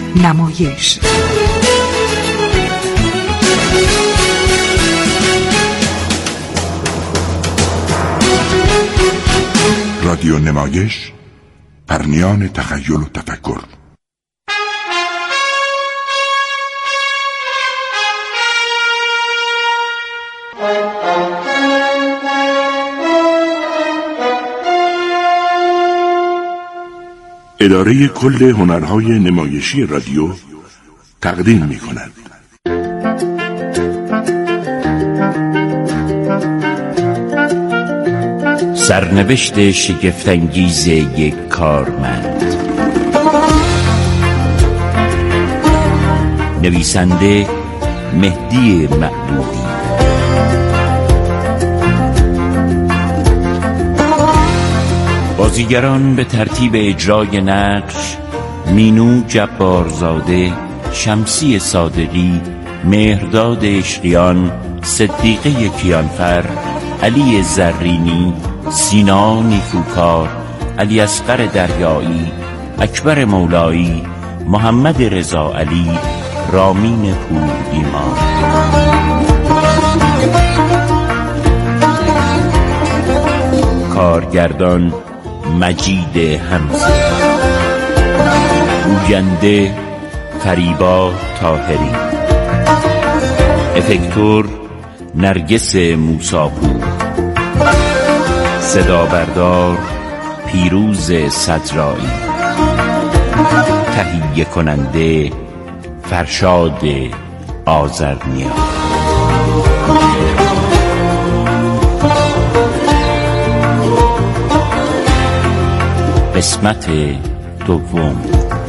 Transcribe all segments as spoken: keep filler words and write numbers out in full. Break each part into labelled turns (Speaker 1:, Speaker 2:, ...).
Speaker 1: نمایش.
Speaker 2: رادیو نمایش، پرنیان تخیل و تفکر. اداره کل هنرهای نمایشی رادیو تقدیم می کند.
Speaker 3: سرنوشت شگفت‌انگیز یک کارمند. نویسنده مهدی معبودی. بازیگران به ترتیب اجرای نقش: مینو جبارزاده، شمسی صادقی، مهرداد عشقیان، صدیقه کیانفر، علی زرینی، سینا نیکوکار، علی اصغر دریایی، اکبر مولایی، محمد رضا علی، رامین پور ایمان. کارگردان مجید حمزه. گوینده فریبا طاهری. افکتور نرگس موساپور. صدا بردار پیروز صدرایی. تهیه کننده فرشاد آذرنیا. قسمت دوم.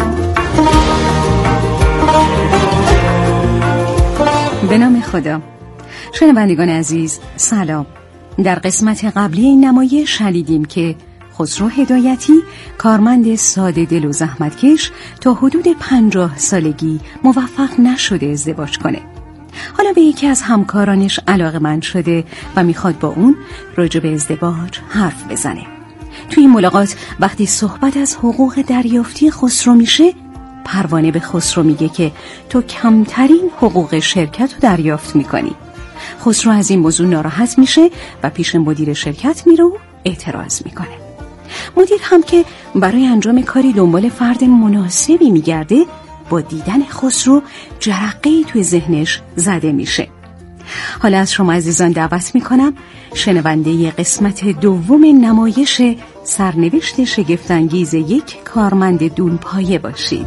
Speaker 1: به نام خدا. شنوندگان عزیز سلام. در قسمت قبلی این نمایش شنیدیم که خسرو هدایتی، کارمند ساده دل و زحمتکش، تا حدود پنجاه سالگی موفق نشده ازدواج کنه. حالا به یکی از همکارانش علاقه‌مند شده و میخواد با اون راجع به ازدواج حرف بزنه. توی این ملاقات وقتی صحبت از حقوق دریافتی خسرو میشه، پروانه به خسرو میگه که تو کمترین حقوق شرکت رو دریافت میکنی. خسرو از این موضوع ناراحت میشه و پیش مدیر شرکت میره و اعتراض میکنه. مدیر هم که برای انجام کاری دنبال فرد مناسبی میگرده، با دیدن خسرو جرقه‌ای توی ذهنش زده میشه. حالا از شما عزیزان دعوت میکنم شنونده قسمت دوم نمایش سرنوشت شگفت‌انگیز یک کارمند دونپایه باشید.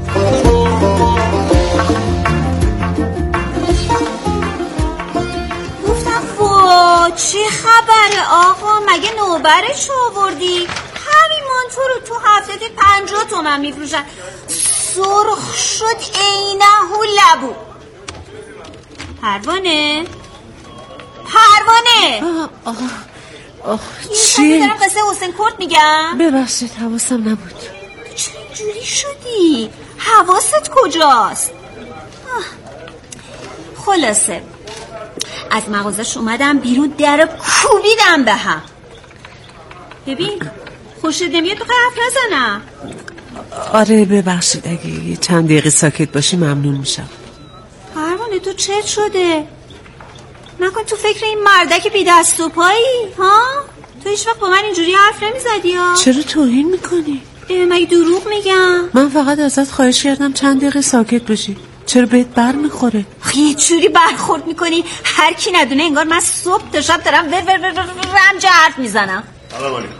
Speaker 4: گفتم وا چه خبره آقا، مگه نوبرش آوردی؟ همین مانتو رو تو هفته پنجاه تومن میفروشن. سرخ شد عینه لبو. پروانه پروانه
Speaker 5: آه آه آه
Speaker 4: چیه؟ دارم قصه حسین کرد میگم.
Speaker 5: ببخشید حواسم نبود.
Speaker 4: تو چرا اینجوری شدی؟ حواست کجاست؟ خلاصه از مغازش اومدم بیرون، در کوبیدم به هم. ببین خوشت نمیاد تو حرف نزنم.
Speaker 5: آره ببخشید، اگه چند دقیقه ساکت باشی ممنون میشم.
Speaker 4: پروانه تو چت شده؟ نکن تو فکر این مردک بی دست و پایی ها؟ تو هیچ وقت با من اینجوری حرف نمیزدی ها؟
Speaker 5: چرا توهین میکنی؟
Speaker 4: مگه دروغ میگم؟
Speaker 5: من فقط ازت خواهش کردم چند دقیقه ساکت باشی. چرا بهت بر میخوره؟
Speaker 4: یه جوری برخورد میکنی هر کی ندونه انگار من صبح تا شب دارم ور ور ور ور رمج حرف میزنم.
Speaker 6: سلام علیکم.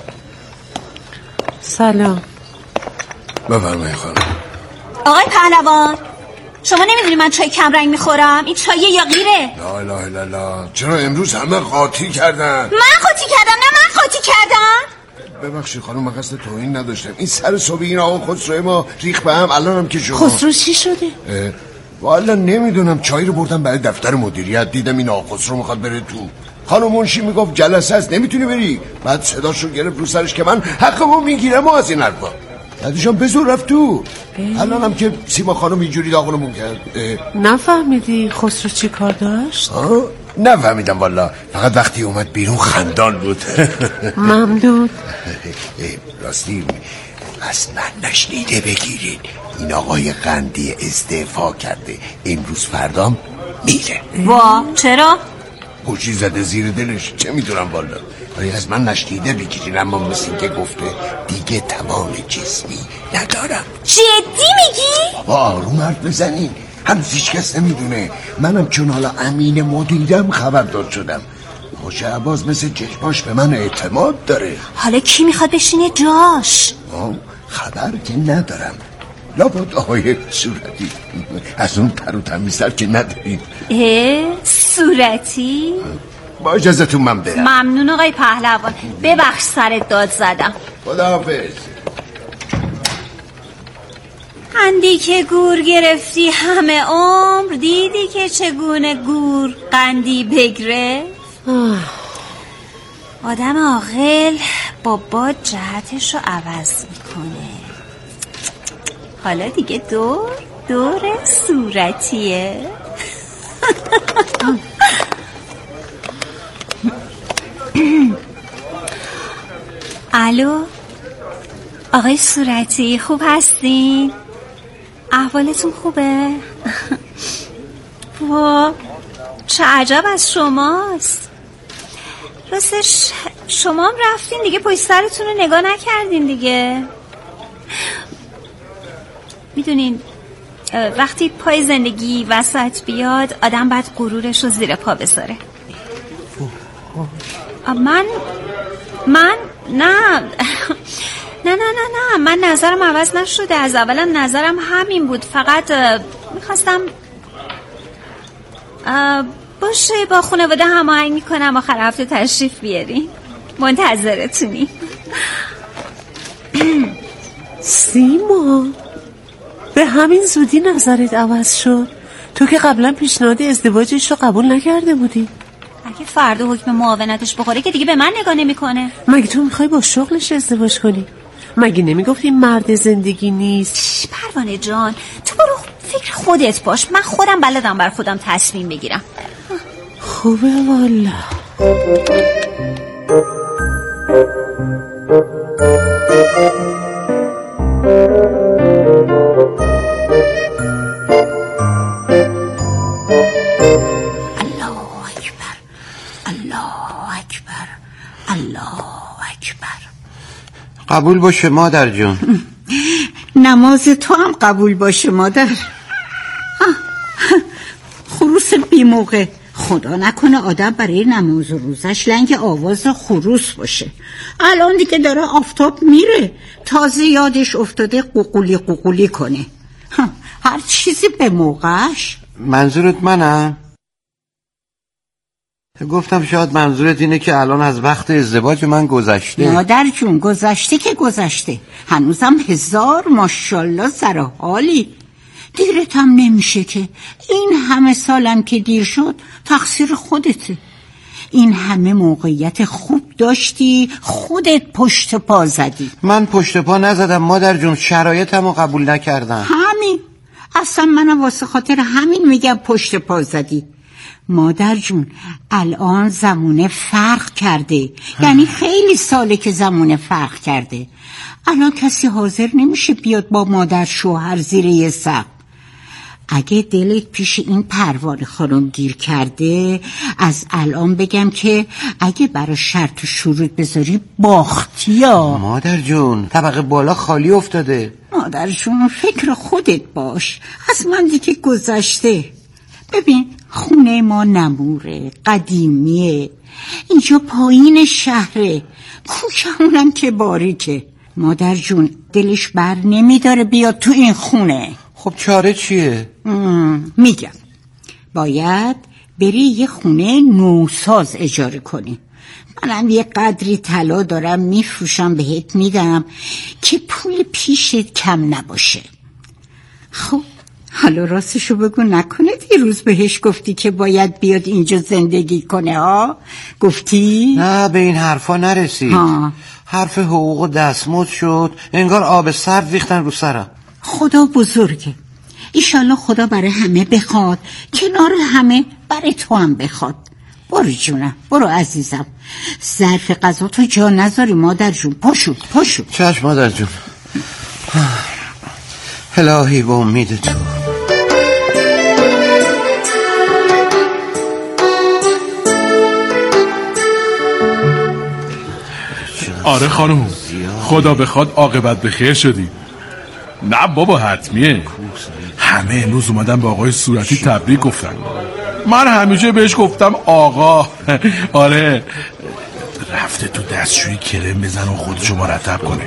Speaker 5: سلام.
Speaker 6: بفرمایید خانم.
Speaker 4: آقای پهلوان شما نمیدونی من چای کم رنگ میخورم؟ این چایه یا غیره؟
Speaker 6: لا اله الا الله. چرا امروز همه قاطی کردن؟
Speaker 4: من قاطی کردم؟ نه من قاطی کردم.
Speaker 6: ببخشید خانم، من قصد توهین نداشتم. این سر صبح این آقا خسرو ما ریخ به هم. الانم که شما
Speaker 5: خسرو چی شده؟
Speaker 6: والا نمیدونم. چای رو بردم برای دفتر مدیریت، دیدم این آقا خسرو میخواد بره تو. خانم منشی میگفت جلسه است نمیتونی بری. بعد صداشو گرفت رو سرش که من حقمو میگیرم و از این حرفا. بعدشم به زور رفت تو. الانم که سیما خانم اینجوری داغونمون کرد.
Speaker 5: نفهمیدی خسرو چی کار داشت؟
Speaker 6: نفهمیدم والا، فقط وقتی اومد بیرون خندان بود.
Speaker 5: ممنون.
Speaker 6: راستی اصلا نشنیده بگیرین این آقای قندی استعفا کرده، امروز فردام میره.
Speaker 4: وا چرا؟
Speaker 6: گوشی زده زیر دلش، چه میدونم والا. ولی از من نشنیده بگیرین، اما مثل این که گفته دیگه توان جسمی ندارم.
Speaker 4: جدی میگی؟
Speaker 6: بابا آروم حرف بزنین، هنوز هیچ کس نمیدونه. منم چون حالا امین مدیرم خبردار شدم. خوشه عباس مثل چشماش به من اعتماد داره.
Speaker 4: حالا کی میخواد بشینه جاش؟
Speaker 6: خبر که ندارم. لابد آقای صورتی. از اون پر و تمیزتر که ندارید.
Speaker 4: اه صورتی؟
Speaker 6: با اجازتون من برم.
Speaker 4: ممنون آقای پهلوان، ببخش سرت داد زدم.
Speaker 6: خداحافظ.
Speaker 4: قندی که گور گرفتی همه عمر، دیدی که چگونه گور قندی بگرفت. آدم عاقل با باد جهتش رو عوض میکنه. حالا دیگه دور دور صورتیه. الو آقای صورتی، خوب هستین؟ احوالتون خوبه؟ وا چه عجب از شماست. راستش شما هم رفتین دیگه، پشت سرتون رو نگاه نکردین دیگه. میدونین وقتی پای زندگی وسط بیاد آدم باید غرورش رو زیر پا بذاره. من من نه نه نه نه نه من نظرم عوض نشده. از اولم نظرم همین بود. فقط میخواستم باشه با خانواده هماهنگ میکنم آخر هفته تشریف بیارین. منتظرتونی.
Speaker 5: سیما به همین زودی نظرت عوض شد؟ تو که قبلا پیشنهاد ازدواجش رو قبول نکرده بودی.
Speaker 4: اگه فردا حکم معاونتش بخوره که دیگه به من نگاه نمیکنه.
Speaker 5: مگه تو میخوای با شغلش ازدواج کنی؟ مگه نمیگفتی مرد زندگی نیست؟
Speaker 4: پروانه جان تو برو فکر خودت باش، من خودم بلدم بر خودم تصمیم بگیرم.
Speaker 5: خوبه والا.
Speaker 7: قبول باشه مادر جون.
Speaker 8: نماز تو هم قبول باشه مادر. خروس بی موقع، خدا نکنه آدم برای نماز و روزش لنگ آواز خروس باشه. الان دیگه داره آفتاب میره، تازه یادش افتاده قوقولی قوقولی کنه. هر چیزی به موقعش.
Speaker 7: منظورت منم؟ گفتم شاید منظورت اینه که الان از وقت ازدواج من گذشته.
Speaker 8: مادر جون گذشته که گذشته، هنوزم هزار ماشاءالله سر حالی. دیرت هم نمیشه که. این همه سالم که دیر شد تقصیر خودته. این همه موقعیت خوب داشتی، خودت پشت پا زدی.
Speaker 7: من پشت پا نزدم مادر جون، شرایطمو قبول نکردم.
Speaker 8: همین، اصلا منم واسه خاطر همین میگم پشت پا زدی. مادر جون الان زمونه فرق کرده، یعنی خیلی ساله که زمونه فرق کرده. الان کسی حاضر نمیشه بیاد با مادر شوهر زیر یه سقف. اگه دلت پیش این پروانه خانم گیر کرده، از الان بگم که اگه برای شرط و شروط بذاری باختی. یا
Speaker 7: مادر جون طبقه بالا خالی افتاده.
Speaker 8: مادر جون فکر خودت باش، از من دیگه گذشته. ببین خونه ما نموره، قدیمیه، اینجا پایین شهره، کوچه‌مونم که باریکه. مادر جون دلش بر نمیداره بیاد تو این خونه.
Speaker 7: خب چاره چیه؟
Speaker 8: میگم باید بری یه خونه نوساز اجاره کنی. منم یه قدری طلا دارم میفروشم بهت میدم که پول پیشت کم نباشه. خب حالا راستشو بگو، نکنه دیروز بهش گفتی که باید بیاد اینجا زندگی کنه ها؟ گفتی؟
Speaker 7: نه به این حرفا نرسید. ها. حرف حقوق و دستمزد شد، انگار آب سرد ریختن رو سرم.
Speaker 8: خدا بزرگه، ایشالله خدا برای همه بخواد، کنار همه برای تو هم بخواد. برو جونم، برو عزیزم، ظرف غذا تو جا نذاری. مادر جون پاشو پاشو.
Speaker 7: چشم مادر جون. الهی با امید تو.
Speaker 9: آره خانم، خدا بخواد عاقبت به خیر شدی. نه بابا حتمیه. همه امروز اومدن به آقای صورتی تبریک گفتن. من همیشه بهش گفتم آقا. آره رفته تو دستشویی کرم بزن و خودشو مرتب کنه.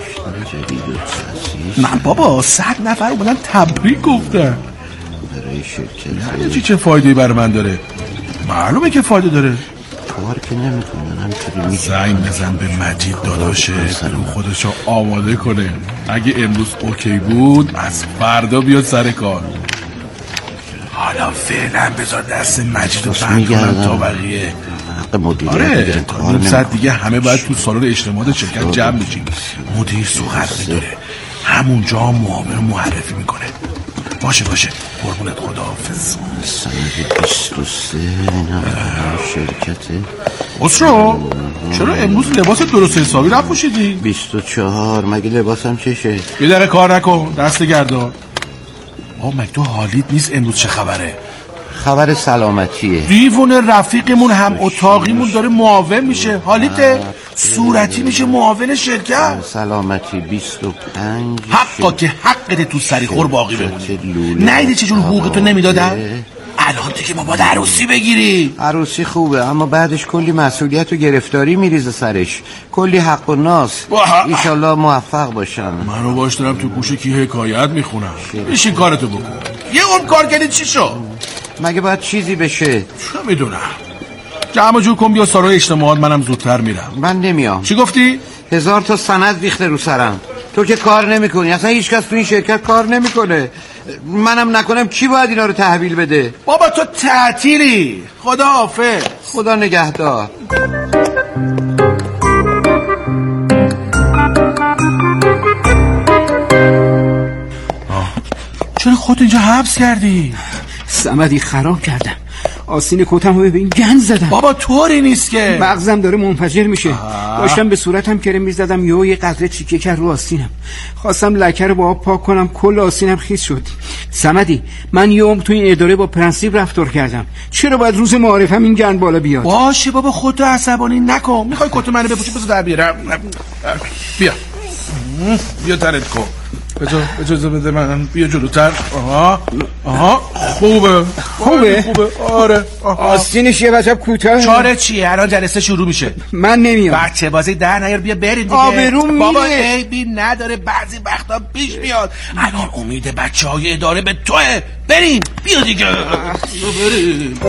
Speaker 9: نه بابا صد نفر اومدن تبریک گفتن. یعنی چی چه فایده‌ای برای من داره؟ معلومه که فایده داره.
Speaker 7: کار که نمی‌کنه.
Speaker 9: زنگ بزن به مجید داداشه رو خودشو آماده کنه. اگه امروز اوکی بود از فردا بیاد سر کار. حالا فعلا بذار دست مجید رو بند کنم تا بقیه. آره تا نیم ساعت دیگه همه باید تو سالن اجتماعات شرکت جمع بشیم. مدیر سوغت میداره همونجا معاون معرفی میکنه. باشه باشه قربونت، خداحافظ.
Speaker 7: سند بیست و سه شرکته.
Speaker 9: خسرو چرا امروز لباس درست حسابی نپوشیدی؟
Speaker 7: بیست و چهار مگه لباسم چشه؟
Speaker 9: یه دقیقه کار نکن، دست گردان. آه مگه تو حالیت نیست امروز چه خبره؟
Speaker 7: خبر سلامتیه.
Speaker 9: دیوونه رفیقمون هم اتاقیمون داره معاون میشه. حالیته صورتی میشه معاون شرکت.
Speaker 7: سلامتی بیست و پنج.
Speaker 9: حقا که حقت تو سری خور باقی بمونه. نیده چجور حقوقتو نمیدادن؟ الان دیگه ما باید عروسی بگیری.
Speaker 7: عروسی خوبه اما بعدش کلی مسئولیت و گرفتاری میریزه سرش، کلی حق و ناس. ایشالله موفق باشم.
Speaker 9: من رو باش دارم تو گوشه کی حکایت میخونم. بشین کارتو بکن. یه اون کار کردی چی شد؟
Speaker 7: مگه باید چیزی بشه؟
Speaker 9: چه میدونم. جمع جور کن بیا سارای اجتماعات، منم زودتر میرم.
Speaker 7: من نمیام.
Speaker 9: چی گفتی؟
Speaker 7: هزار تا سند ریخته رو سرم. تو که کار نمیکنی، اصلا هیچ کس تو این شرکت کار نمیکنه. منم نکنم کی باید اینا رو تحویل بده؟
Speaker 9: بابا تو تعطیلی. خدا حافظ.
Speaker 7: خدا نگهدار.
Speaker 9: چرا خود اینجا حبس کردی؟
Speaker 10: صمدی خراب کردم. آستین کتم رو ببین گند زدم.
Speaker 9: بابا طوری نیست که.
Speaker 10: مغزم داره منفجر میشه. آه. داشتم به صورتم کرم میزدم یهو یه قطره چیکه کرد رو آستینم. خواستم لکه رو با آب پاک کنم کل آستینم خیس شد. صمدی من یه عمر تو این اداره با پرنسیپ رفتار کردم. چرا باید روز معارفم این گند بالا بیاد؟
Speaker 9: باشه بابا خودتو عصبانی نکن. میخوای کت منو بپوشی بذار در بیارم. بیا بیا ترت کن. بجا اجازه بده من بیا جلوتر. آها آها خوبه
Speaker 10: خوبه
Speaker 9: خوبه آره.
Speaker 10: آستینش یه وجب کوتاه.
Speaker 9: چاره چیه؟ الان جلسه شروع میشه.
Speaker 10: من نمیام.
Speaker 9: بچه بازی در نیار بیا بریم دیگه.
Speaker 10: آبروم میره.
Speaker 9: بابا عیبی نداره بعضی وقتا پیش میاد. الان امید بچهای اداره به توه. بریم بیا دیگه. بریم.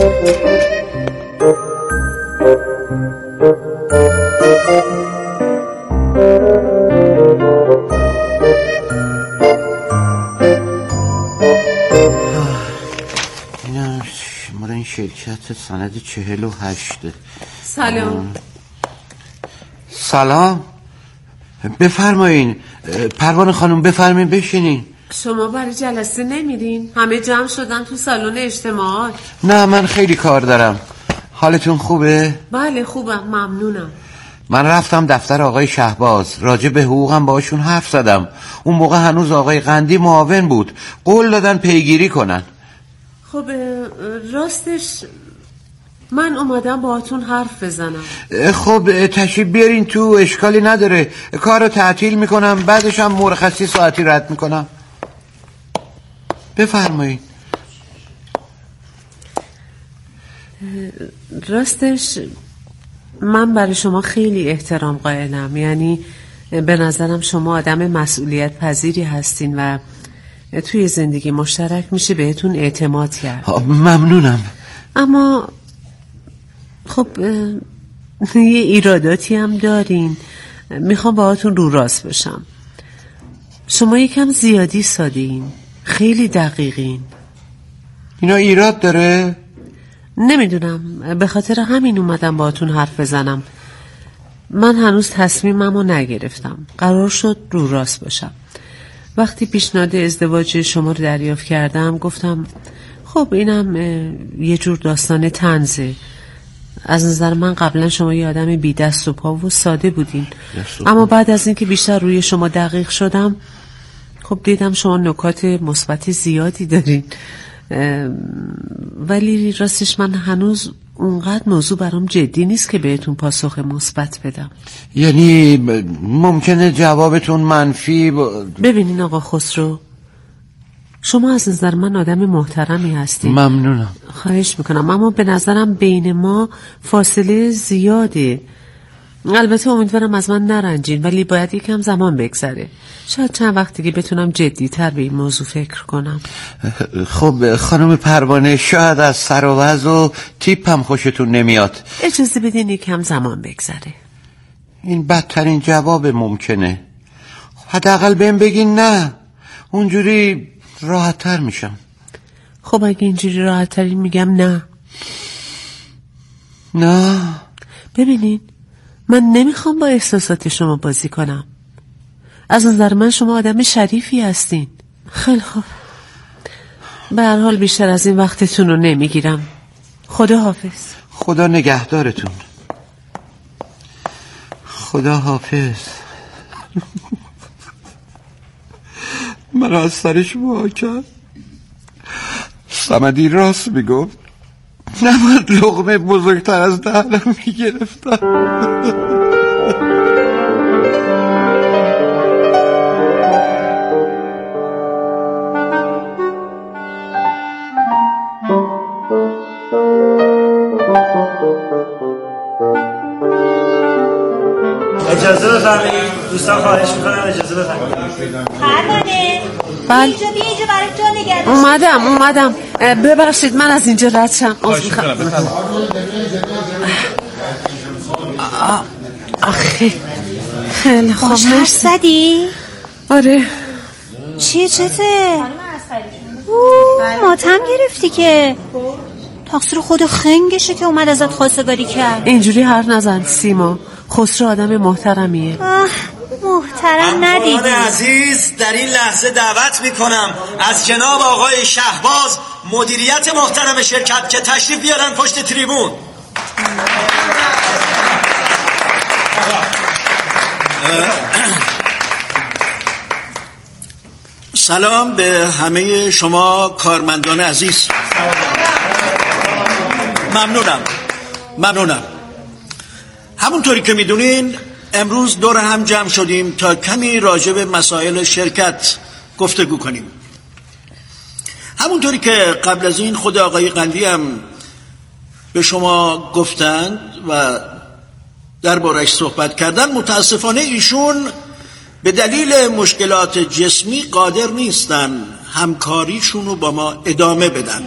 Speaker 7: این شرکت سند چهل و هشته.
Speaker 11: سلام.
Speaker 7: سلام بفرمایین. پروانه خانم بفرمایین بشینین.
Speaker 11: شما برای جلسه نمیرین؟ همه جمع شدن تو سالن اجتماعات.
Speaker 7: نه من خیلی کار دارم. حالتون خوبه؟
Speaker 11: بله خوبم ممنونم.
Speaker 7: من رفتم دفتر آقای شهباز راجع به حقوقم باشون حرف زدم. اون موقع هنوز آقای قندی معاون بود. قول دادن پیگیری کنن.
Speaker 11: خب راستش من اومدم باهاتون حرف بزنم.
Speaker 7: خب تشریف بیارین تو، اشکالی نداره. کار رو تعطیل میکنم بعدش هم مرخصی ساعتی رد میکنم. بفرمایید.
Speaker 11: راستش من برای شما خیلی احترام قائلم. یعنی به نظرم شما آدم مسئولیت پذیری هستین و توی زندگی مشترک میشه بهتون اعتماد کرد.
Speaker 7: ممنونم.
Speaker 11: اما خب یه ایراداتی هم دارین. میخوام باهاتون رو راست بشم. شما یکم زیادی ساده‌این، خیلی دقیقین.
Speaker 7: اینا ایراد داره؟
Speaker 11: نمیدونم، به خاطر همین اومدم باهاتون حرف بزنم. من هنوز تصمیممو نگرفتم. قرار شد رو راست باشم. وقتی پیشنهاد ازدواج شما رو دریافت کردم گفتم خب اینم یه جور داستان طنزه. از نظر من قبلا شما یه آدم بی دست و پا و ساده بودین، اما بعد از اینکه بیشتر روی شما دقیق شدم خب دیدم شما نکات مثبت زیادی دارین، ولی راستش من هنوز اونقدر موضوع برام جدی نیست که بهتون پاسخ مثبت بدم.
Speaker 7: یعنی ممکنه جوابتون منفی با...
Speaker 11: ببینین آقا خسرو، شما از نظر من آدم محترمی هستین.
Speaker 7: ممنونم.
Speaker 11: خواهش میکنم، اما به نظرم بین ما فاصله زیاده. البته امیدوارم از من نرنجین، ولی باید یکم زمان بگذره. شاید چند وقت دیگه بتونم جدی‌تر به این موضوع فکر کنم.
Speaker 7: خب خانم پروانه، شاید از سر و وضع و تیپ هم خوشتون نمیاد.
Speaker 11: اجازه بدین یکم زمان بگذره.
Speaker 7: این بدترین جواب ممکنه. حداقل بهم بگین نه، اونجوری راحت‌تر میشم.
Speaker 11: خب اگه اینجوری راحت‌تری میگم نه.
Speaker 7: نه
Speaker 11: ببینین، من نمیخوام با احساسات شما بازی کنم. از نظر من شما آدم شریفی هستین. خیلی خوب، به هر حال بیشتر از این وقتتون رو نمیگیرم. خدا حافظ.
Speaker 7: خدا نگهدارتون. خدا حافظ. من از سرش وا کرد. صمدی راست میگفت، نباید لقمه بزرگتر از دهنم میگرفتم.
Speaker 12: اجازه بفرمایید دوستان، خواهش میکنم اجازه بفرمایید.
Speaker 4: پروانه
Speaker 11: بله.
Speaker 4: اینجا بیا، اینجا برای جا نگرد.
Speaker 11: اومدم اومدم ببخشید من از اینجا رد شم. آخه خیلی خوب.
Speaker 4: باش حرف زدی؟
Speaker 11: آره.
Speaker 4: چیه چته؟ اوه ماتم گرفتی که. تقصیر خود خنگشه که اومد ازت خواستگاری کرد.
Speaker 11: اینجوری حرف نزن سیما، خسرو آدم محترمیه.
Speaker 4: آه محترم ندیدی.
Speaker 12: آقای عزیز، در این لحظه دعوت میکنم از جناب آقای شهباز مدیریت محترم شرکت که تشریف بیارن پشت تریبون. سلام به همه شما کارمندان عزیز. ممنونم ممنونم همونطوری که میدونین امروز دور هم جمع شدیم تا کمی راجع به مسائل شرکت گفتگو کنیم. همونطوری که قبل از این خود آقای قندی هم به شما گفتند و دربارش صحبت کردن، متاسفانه ایشون به دلیل مشکلات جسمی قادر نیستن همکاریشون رو با ما ادامه بدن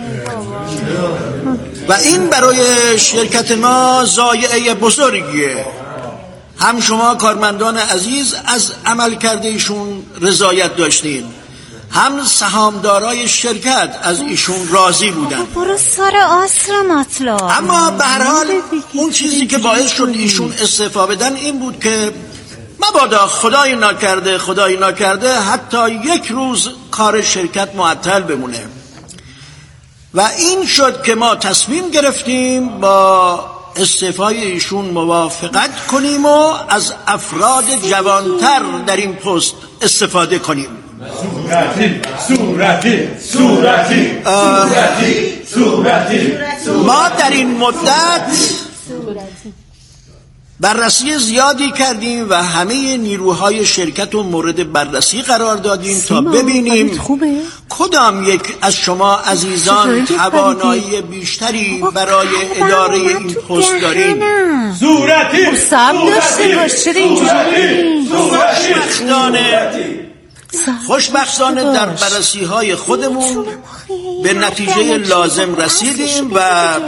Speaker 12: و این برای شرکت ما ضایعه بزرگیه. هم شما کارمندان عزیز از عمل کرده ایشون رضایت داشتین، هم سهامدارای شرکت از ایشون راضی بودن.
Speaker 4: برو سر آسر مطلب.
Speaker 12: اما به هر حال اون چیزی که باعث شد ایشون استعفا بدن این بود که مبادا خدای ناکرده خدای ناکرده حتی یک روز کار شرکت معطل بمونه و این شد که ما تصمیم گرفتیم با استعفای ایشون موافقت کنیم و از افراد جوانتر در این پست استفاده کنیم.
Speaker 13: صورتی صورتی صورتی صورتی صورتی
Speaker 12: ما در این مدت بررسی زیادی کردیم و همه نیروهای شرکت رو مورد بررسی قرار دادیم تا ببینیم کدام یک از شما عزیزان توانایی بیشتری برای اداره این پست دارین.
Speaker 13: صورتی
Speaker 12: خوشبختانه خوشبختانه در بررسی های خودمون به نتیجه لازم رسیدیم و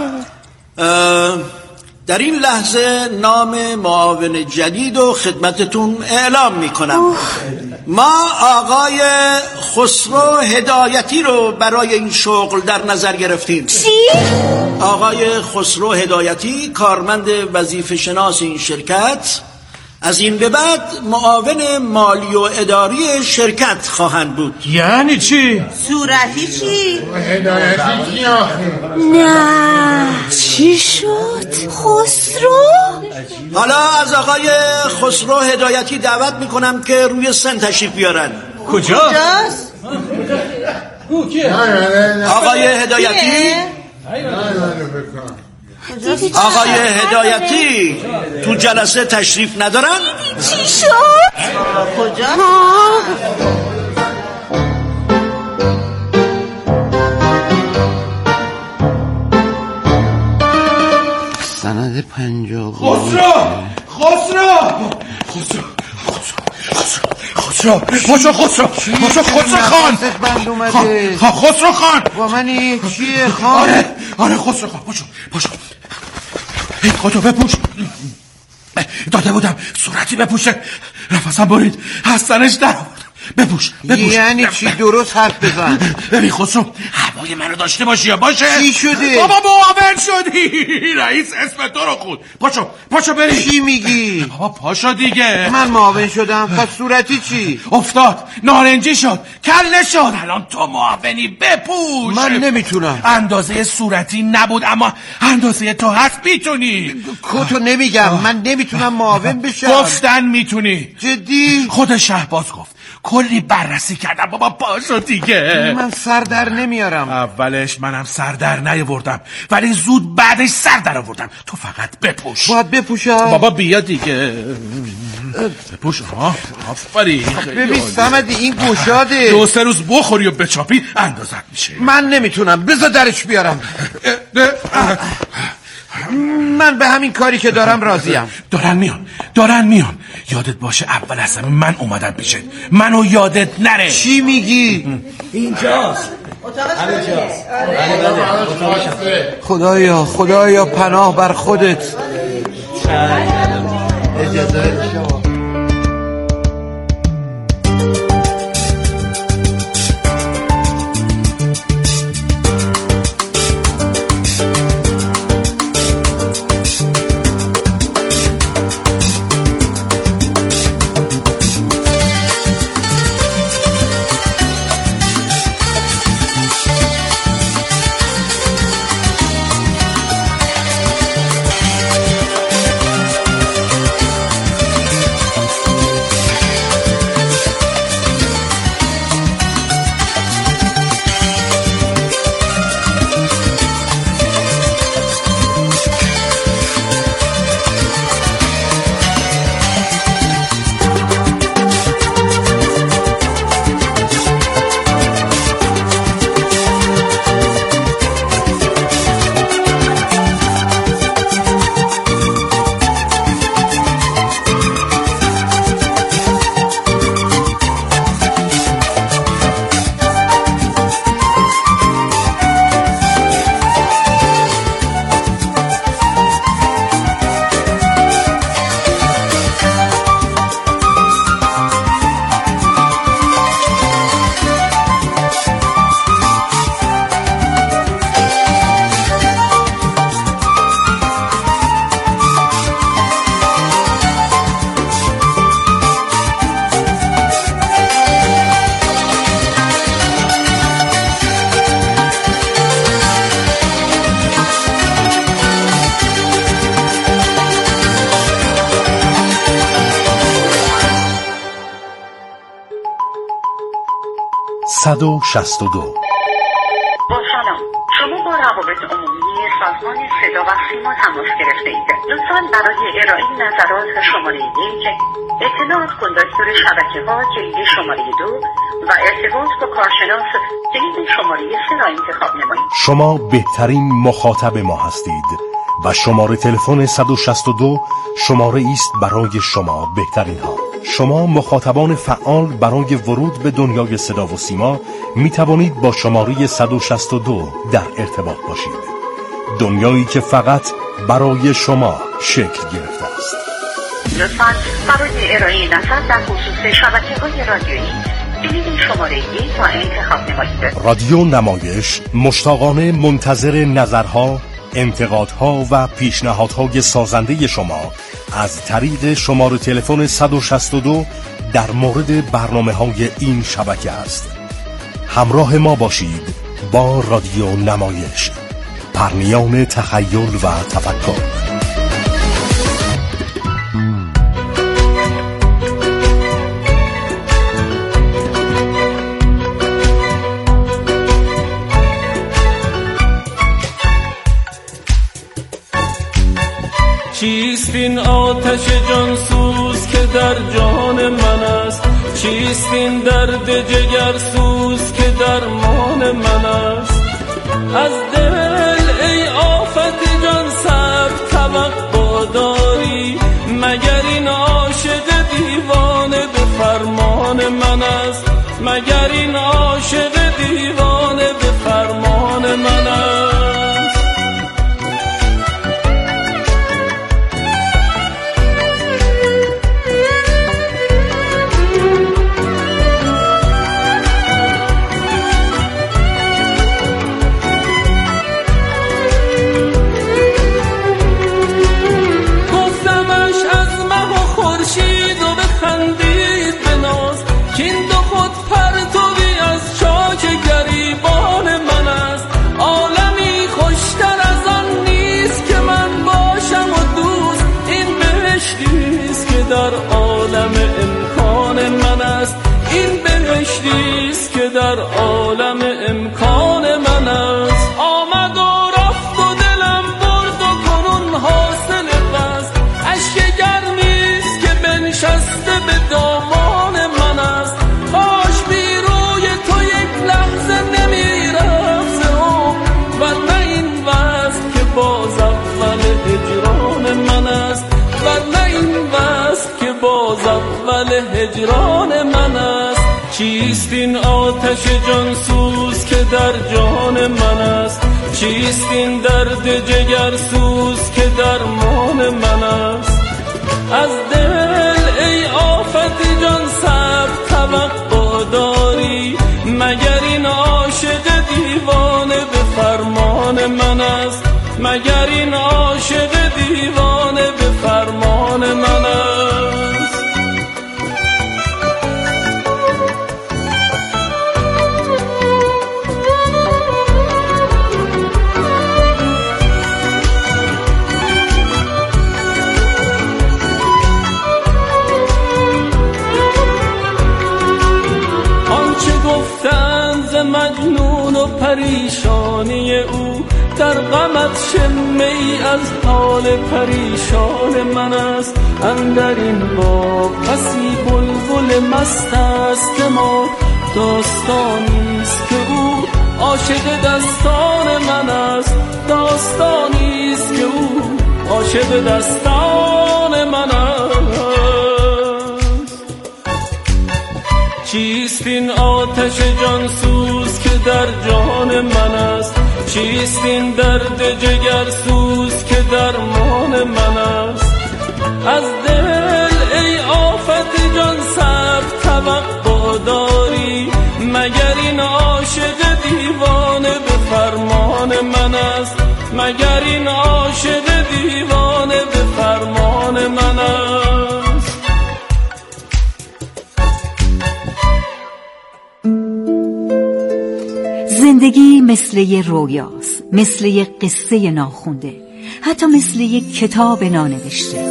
Speaker 12: در این لحظه نام معاون جدید و خدمتتون اعلام میکنم. ما آقای خسرو هدایتی رو برای این شغل در نظر گرفتیم.
Speaker 4: چی؟
Speaker 12: آقای خسرو هدایتی کارمند وظیفه شناس این شرکت از این به بعد معاون مالی و اداری شرکت خواهند بود.
Speaker 13: یعنی چی؟
Speaker 4: صورتی چی؟
Speaker 13: هدایتی چی آخه؟
Speaker 4: نه چی شد؟ خسرو؟
Speaker 12: حالا از آقای خسرو هدایتی دعوت میکنم که روی سن تشریف بیارن.
Speaker 13: کجاست؟
Speaker 12: آقای هدایتی؟ آقای هدایتی تو جلسه تشریف ندارن؟
Speaker 4: چی شد؟
Speaker 5: کجا؟
Speaker 7: سند پنجاه
Speaker 9: خسرو خسرو خسرو خسرو خسرو خسرو خسرو خسرو خان
Speaker 7: بند اومده
Speaker 9: خسرو خان
Speaker 7: با من چیه خان؟
Speaker 9: آره آره خسرو خان پاشو پاشو خودتو بپوش داده بودم صورتی بپوشه نفسم برید از تنش در آوردم بپوش بپوش
Speaker 7: یعنی چی؟ درست حرف بزن.
Speaker 9: ببین خسرو هوای منو داشته باشی یا باشه
Speaker 7: چی شده؟
Speaker 9: بابا معاون شدی رئیس اسم تو رو خود پاشو پاشو بریم.
Speaker 7: چی میگی؟
Speaker 9: بابا پاشو دیگه.
Speaker 7: من معاون شدم پس صورتی چی؟
Speaker 9: افتاد نارنجی شد کله شد الان تو معاونی بپوش.
Speaker 7: من نمیتونم.
Speaker 9: اندازه صورتی نبود اما اندازه تو هست میتونی.
Speaker 7: کتو نمیگم من نمیتونم معاون بشم.
Speaker 9: گفتن میتونی.
Speaker 7: جدی؟
Speaker 9: خود شهباز گفت کلی بررسی کردم بابا پاشو دیگه.
Speaker 7: من سر در نمیارم.
Speaker 9: اولش منم سر در نیاوردم ولی زود بعدش سر در آوردم. تو فقط بپوش.
Speaker 7: باید بپوشم.
Speaker 9: بابا بیا دیگه بپوش. ها آفرین.
Speaker 7: ببین صمدی این گشاده
Speaker 9: دو سه روز بخوری و بچاپی اندازت میشه.
Speaker 7: من نمیتونم بذار درش بیارم. من به همین کاری که دارم راضیم.
Speaker 9: دارن میان دارن میان یادت باشه اول از همه من اومدم پیشت. منو یادت نره.
Speaker 7: چی میگی؟
Speaker 13: اینجاست
Speaker 7: خدایا خدایا پناه بر خودت. اجازه شما
Speaker 14: صد و شصت و دو.
Speaker 15: با سلام، شما با روابط عمومی سازمان صدا و سیما تماس گرفته اید. لطفاً برای ارائه نظرات شماره یک، اطلاعات کندکتور شبکه ها کلید شماره دو و ارتباط با کارشناس کلید شماره سه را انتخاب نمایید.
Speaker 14: شما بهترین مخاطب ما هستید و شماره تلفن صد و شصت و دو شماره است برای شما بهترین ها. شما مخاطبان فعال برای ورود به دنیای صدا و سیما می توانید با شماره صد و شصت و دو در ارتباط باشید. دنیایی که فقط برای شما شکل گرفته است.
Speaker 15: لطفاً برای ارائه نظر در خصوص شبکه‌های رادیویی کلید شماره یک را انتخاب نمایید.
Speaker 14: رادیو نمایش مشتاقانه منتظر نظرها، انتقادها و پیشنهادهای سازنده شما از طریق شماره تلفن صد و شصت و دو در مورد برنامه‌های این شبکه است. همراه ما باشید با رادیو نمایش، پرنیان تخیل و تفکر.
Speaker 16: چیست این آتش جانسوز که در جان من است؟ چیست این درد جگر سوز که درمان من است؟ از دل ای آفت جان صبر توقع داری؟ مگر این عاشق دیوانه به فرمان من است؟ مگر این عاشق دیوانه به فرمان من است؟ در عالم امکان من است. آمد و رفت و دلم برد و کنون حاصل بس اشک گرمیست که بنشسته به دامان من است. کاش بی روی تو یک لحظه نمیرفت و نه این وصل که باز اول هجران من است، و نه این وصل که باز اول هجران من است. چیست این آتش جانسوز که در جان من است؟ چیست این درد جگر سوز که درمان من است؟ از دل ای آفت جان صبر توقع داری؟ مگر این عاشق دیوانه به فرمان من است؟ مگر این عاشق دیوانه به فرمان من است؟ مجنون و پریشانی او در غمت شمه ای از حال پریشان من است. اندر این باغ بسی بلبل مست است ما، داستانیست که او عاشق دستان من است. داستانیست که او عاشق دستان من است. چیست این آتش جانسوز که در جان من است؟ چیست این درد جگر سوز که درمان من است؟ از دل ای آفت جان صبر توقع داری؟ مگر این عاشق دیوانه به فرمان من است؟ مگر این عاشق دیوانه به فرمان من است؟
Speaker 1: زندگی مثل یه رویاست، مثل یه قصه ناخونده، حتی مثل یه کتاب نانوشته.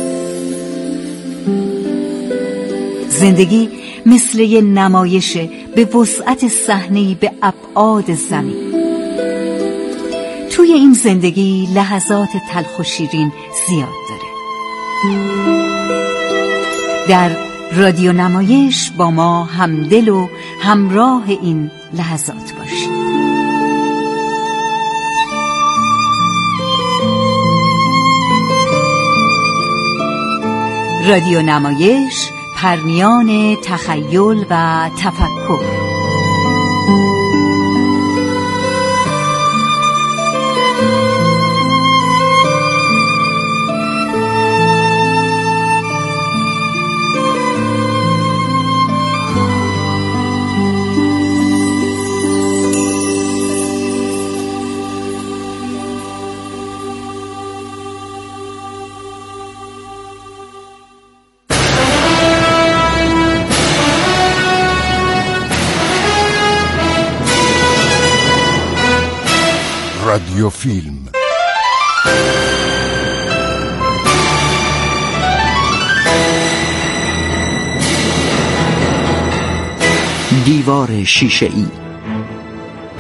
Speaker 1: زندگی مثل یه نمایش به وسعت صحنه‌ای به ابعاد زمین. توی این زندگی لحظات تلخ و شیرین زیاد داره. در رادیو نمایش با ما همدل و همراه این لحظات باشید. رادیو نمایش، پرمیان تخیل و تفکر.
Speaker 6: رادیو فیلم.
Speaker 17: دیوار شیشه‌ای.